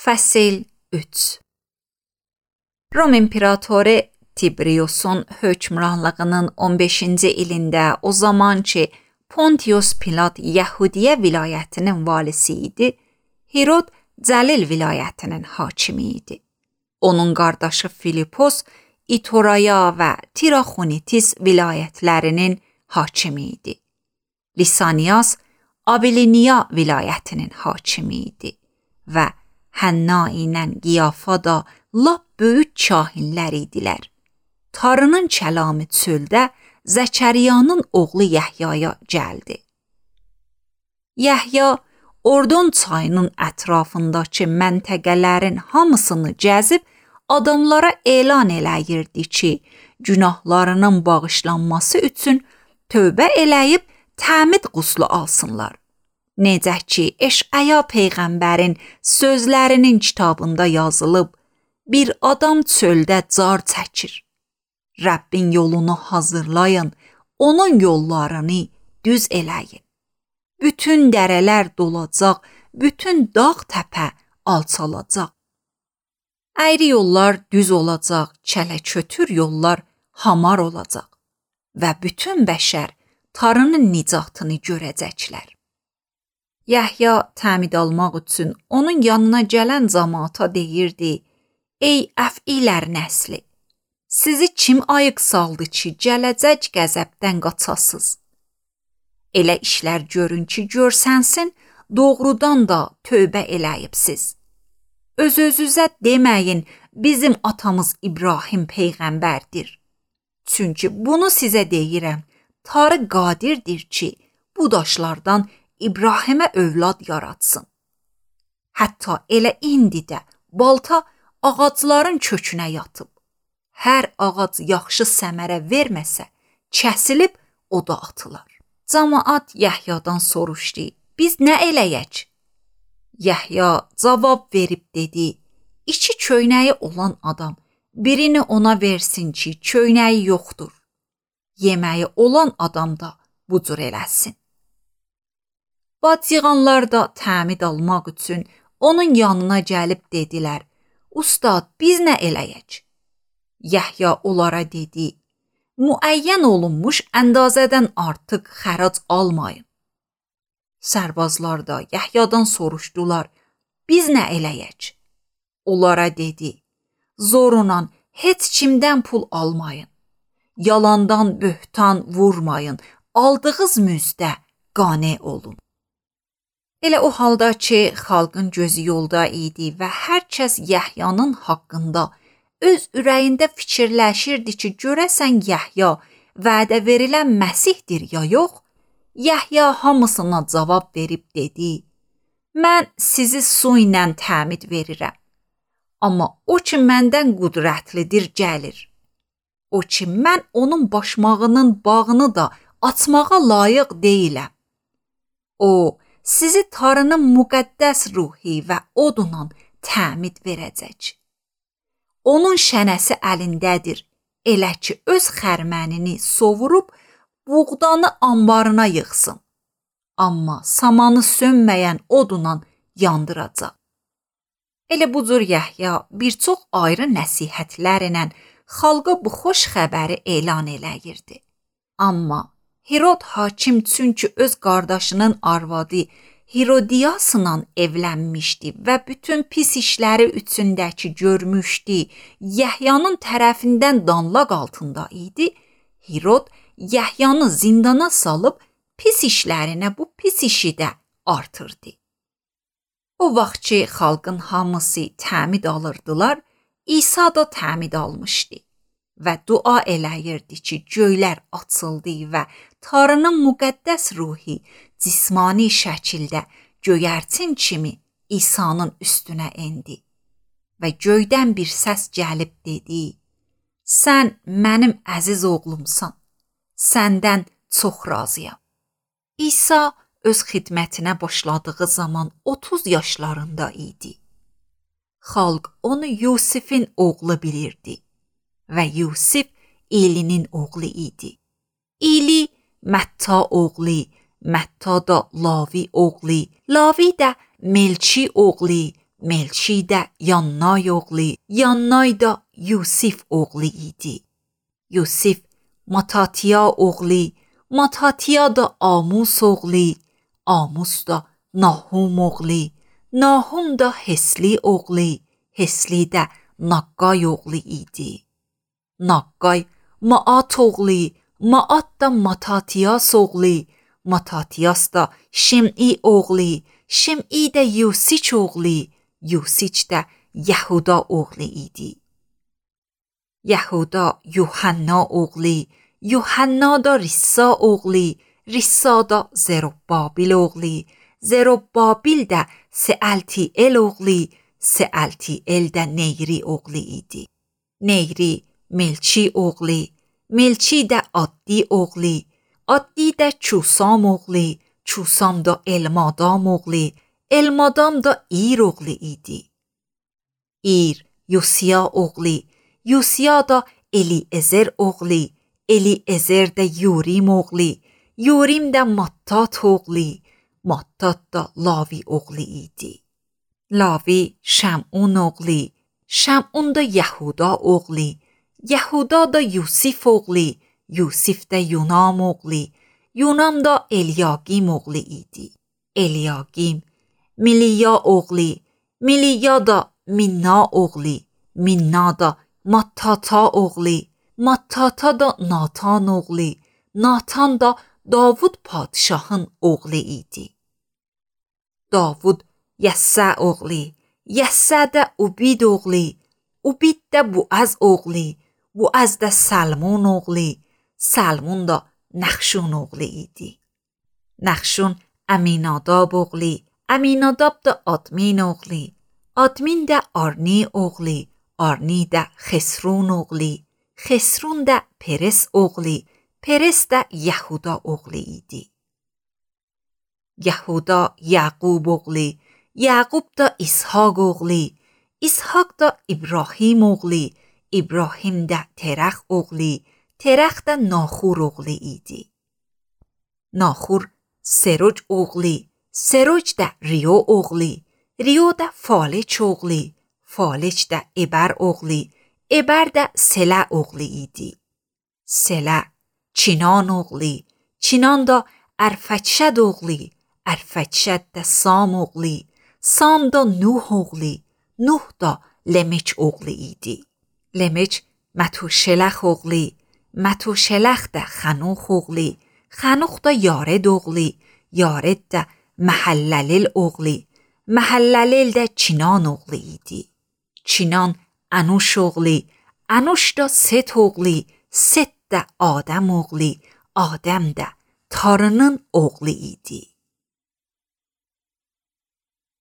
Fəsil 3. Rom İmperatoru Tibriusun hökmranlığının 15-ci ilində o zaman ki Pontius Pilat Yahudiyə vilayətinin valisi idi, Herod Cəlil vilayətinin hakimi idi. Onun qardaşı Filipos İtoraya və Tiraxonitis vilayətlərinin hakimi idi. Lisanias Abiliniya vilayətinin hakimi idi və Hənna ilə Qiyafa da lap böyük kahinlər idilər. Tarının kəlamı çöldə Zəkəriyanın oğlu Yahyaya gəldi. Yahya Ordon çayının ətrafındakı məntəqələrin hamısını gəzib adamlara elan eləyirdi ki, günahlarının bağışlanması üçün tövbə eləyib təmid quslu alsınlar. Necə ki, Eşaya peyğəmbərin sözlərinin kitabında yazılıb, bir adam çöldə car çəkir. Rəbbin yolunu hazırlayın, onun yollarını düz eləyin. Bütün dərələr dolacaq, bütün dağ təpə alçalacaq. Əyri yollar düz olacaq, kələ-kötür yollar hamar olacaq və bütün bəşər Tanrının nicatını görəcəklər. Yahya təmid almaq üçün onun yanına gələn cəmaata deyirdi: Ey əfilər nəsli, sizi kim ayıq saldı ki, gələcək qəzəbdən qaçasız? Elə işlər görün ki, görsənsin, doğrudan da tövbə eləyibsiz. Öz-özünüzə deməyin, bizim atamız İbrahim peyğəmbərdir. Çünki bunu sizə deyirəm, Tanrı qadirdir ki, bu daşlardan İbrahimə övlad yaratsın. Hətta elə indi də balta ağacların kökünə yatıb. Hər ağac yaxşı səmərə verməsə, kəsilib oda atılar. Cəmaət Yahyadan soruşdu: Biz nə eləyək? Yahya cavab verib dedi: İki köynəyi olan adam birini ona versin ki, köynəyi yoxdur. Yeməyi olan adam da bu cür eləsin. Bacıqanlar da təmid almaq üçün onun yanına gəlib dedilər: Ustad, biz nə eləyək? Yahya onlara dedi: Müəyyən olunmuş əndazədən artıq xərac almayın. Sərbazlar da Yahyadan soruşdular: Biz nə eləyək? Onlara dedi: Zorla heç kimdən pul almayın. Yalandan böhtan vurmayın. Aldığınız müjdə qane olun. Elə o halda ki, xalqın gözü yolda idi və hər kəs Yahyanın haqqında öz ürəyində fikirləşirdi ki, görəsən Yahya vədə verilən Məsihdir ya yox? Yahya hamısına cavab verib dedi: Mən sizi su ilə təmid verirəm. Amma o ki məndən qüdrətlidir gəlir. O ki mən onun başmağının bağını da açmağa layiq deyiləm. O sizi Tanrının müqəddəs ruhi və odunla təmid verəcək. Onun şənəsi əlindədir, elə ki öz xərmənini sovurub buğdanı anbarına yığsın. Amma samanı sönməyən odunla yandıracaq. Elə bu cür Yahya bir çox ayrı nəsihətlərlə xalqa bu xoş xəbəri elan eləyirdi. Amma Herod hakim çünki öz qardaşının arvadı Herodiyasla evlənmişdi və bütün pis işləri üçündəki görmüşdü, Yahyanın tərəfindən danlaq altında idi, Herod Yahyanı zindana salıb pis işlərinə bu pis işi də artırdı. O vaxt ki, xalqın hamısı təmid alırdılar, İsa da təmid almışdı və dua eləyirdi ki, göylər açıldı və Tanrının müqəddəs ruhi cismani şəkildə göyərçin kimi İsa'nın üstünə endi və göydən bir səs gəlib dedi: Sən mənim əziz oğlumsan, səndən çox razıyam. İsa öz xidmətinə başladığı zaman 30 yaşlarında idi. Xalq onu Yusifin oğlu bilirdi və Yusif Elinin oğlu idi. Eli Mətta oğlu, Mətta da Lavi oğlu, Lavi də Melçi oğlu Melçi də Yannay oğlu, Yannay da Yusif oğlu idi. Yusif Matatiya oğlu, Matatiya da Amus oğlu, Amus da Nahum oğlu, Nahum da Hesli oğlu, Hesli də Naqqay oğlu idi. Naqqay Maat oğlu, Maat da Matatiyas oğlu, Matatiyas da Şim'i oğlu, Şim'i də Yusiç oğlu, Yusiç də Yahuda oğlu idi. Yahuda Yuhanna oğlu, Yuhanna da Rissa oğlu, Rissa da Zerubbabil oğlu, Zerubbabil də Sealtiel oğlu, Sealtiel də Neyri oğlu idi. Neyri Melçi oğlu, Melçi də Addi oğlu, Addi də Çusam oğlu, Çusam da Elmadam oğlu, Elmadam da İr oğlu idi. İr Yosiya oğlu, Yosiya da Eliezer oğlu, Eliezer də Yorim oğlu, Yorim də Mattat oğlu, Mattat da Lavi oğlu idi. Lavi Şəmun oğlu, Şəmun da Yahuda oğlu, Yahuda da Yusif oğlu, Yusif də Yunam oğlu, Yunam da Elyagim oğlu idi. Elyagim Miliya oğlu, Miliya da Minna oğlu, Minna da Mattata oğlu, Mattata da Natan oğlu, Natan da Davud padişahın oğlu idi. Davud Yəssə oğlu, Yəssə də Ubid oğlu, Ubid də Buaz oğlu, Buaz da Salmon oğlu, Salmon da Naxşun oğlu idi. Naxşun Aminadab oğlu, Aminadab da Admin oğlu, Admin də Arni oğlu, Arni də Xesrun oğlu, Xesrun də Peres oğlu, Peres də Yahuda oğlu idi. Yahuda Yaqub oğlu, Yaqub da İshaq oğlu, İshaq da İbrahim oğlu, İbrahim də Terəx oğlu, Terəx də Naxur oğlu idi. Naxur Seroc oğlu, Seroc də Riyo oğlu, Riyo də Faleç oğlu, Faleç də Eber oğlu, Eber də Selə oğlu idi. Selə Çinan oğlu, Çinan da Ərfəçşəd oğlu, Ərfəçşəd də Sam oğlu, Sam da Nuh oğlu, Nuh da Lemeç oğlu idi. Lemeç Mətuşələx oğlu, Mətuşələx də Xanux oğlu, Xanux da Yared oğlu, Yared də Məhəlləl oğlu, Məhəlləl də Çinan oğlu idi. Çinan Anuş oğlu, Anuş da Set oğlu, Set də Adəm oğlu, Adəm də Tarının oğlu idi.